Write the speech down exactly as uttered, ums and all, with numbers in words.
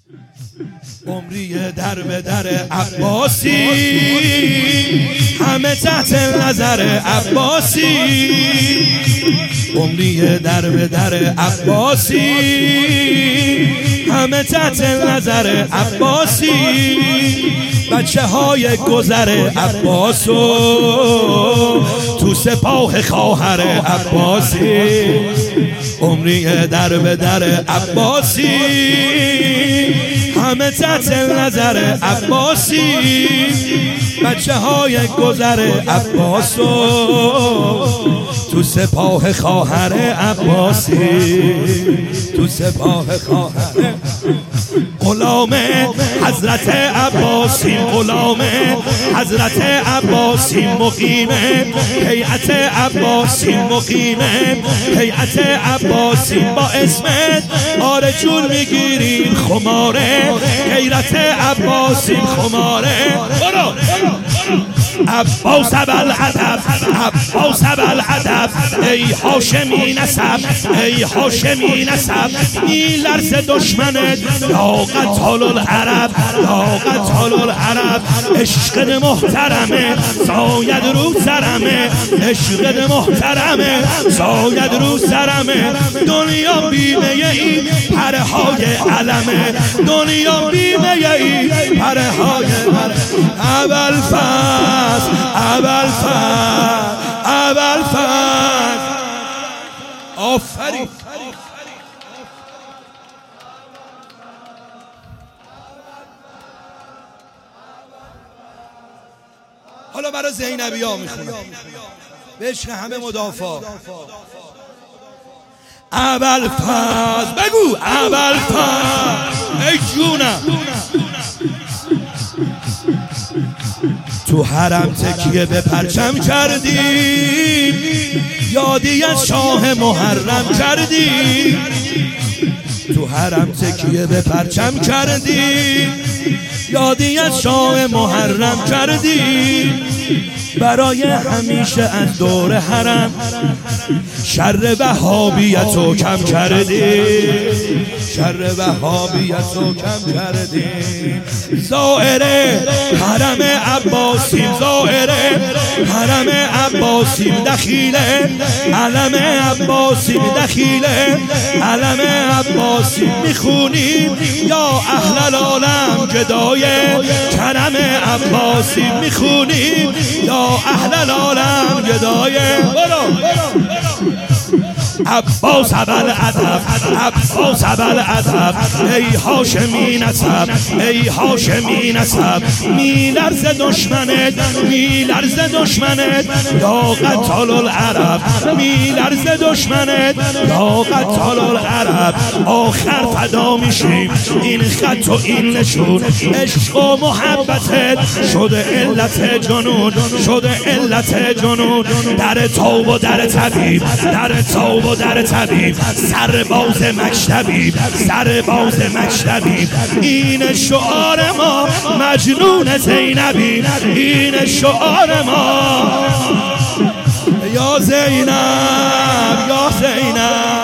عمری در به در عباسی، همه تحت نظر عباسی. عمری در به در عباسی، همه تحت نظر عباسی. بچه های گذر عباسو تو سپاه خواهر عباسی. عمری در به در عباسی، همه تحت نظر عباسی. بچه های گذر عباسو تو سپاه خواهر عباسی. تو سپاه خواهر غلام حضرت عباسی، غلام حضرت عباسی. مقیم هیئت عباسی، مقیم هیئت عباسی. با اسمت آرجول میگیریم خماره غیرت عباسی. خماره برو عباس ابوالعدب، عباس ابوالعدب. ای هاشمی نسب، ای هاشمی نسب. میلرز دشمنت یا قتال العرب، یا قتال العرب. عشق محترمه زاید رو سرمه، عشق محترمه زاید رو سرمه. دنیا بیمه ای پرهای علمه، دنیا بیمه ای پرهای ابوالفضل، ابوالفضل، ابوالفضل. آفرین. حالا برای زینبی ها میخونم به عشق همه مدافع. ابوالفضل بگو، ابوالفضل ای جونم. تو حرم تکیه به پرچم کردی، یادی از شاه محرم کردی. تو حرم تکیه به پرچم کردی، یادی از شاه محرم کردی. برای همیشه از دور حرم شر وهابیتو کم کردی، شر وهابیتو کم کردی. زائر حرم عباسی، زائر حرم عباسی. دخیل علم عباسی، دخیل علم عباسی. میخونیم یا اهل العالم گدای کرم عباسی. میخونیم یا اهل العالم گدای عباس ابوالعدب، عباس ابوالعدب. ای هاشمی نسب، ای هاشمی نسب. میلرز دشمنت، میلرز دشمنت یا قتال العرب. میلرز دشمنت یا قتال العرب. آخر فدا میشیم این خط و این نشون. عشق و محبتت شده علت جنون، شده علت جنون. در توب و در طبیب، در توب و در طبیب. سرباز مکتبی، سرباز مکتبی. این شعار ما مجنون زینبی، این شعار ما. یا زینب، یا زینب.